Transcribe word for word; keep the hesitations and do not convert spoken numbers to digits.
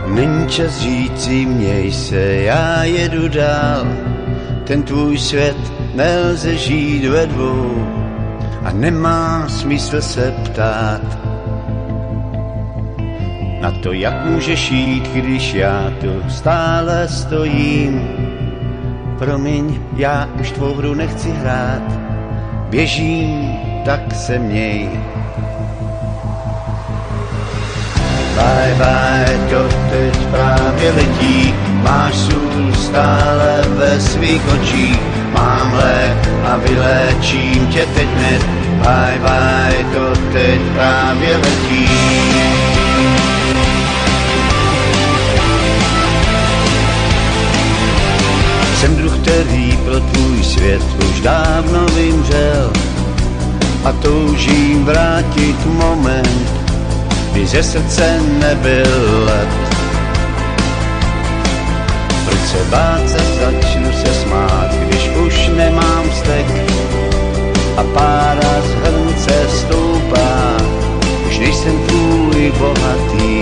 Není čas říci, měj se, já jedu dál. Ten tvůj svět nelze žít ve dvou a nemá smysl se ptát na to, jak můžeš jít, když já tu stále stojím. Promiň, já už tvou hru nechci hrát, běžím, tak se měj. Bye, bye, to teď právě letí, máš sůl stále ve svých očích, mám lék a vyléčím tě teď hned. Bye, bye, to teď právě letí. Jsem druh, který pro tvůj svět už dávno vymřel a toužím vrátit moment, kdy ze srdce nebyl let. Proč se bát, se začnu se smát, když už nemám vztek a pára z hrnce stoupá. Už nejsem tvůj bohatý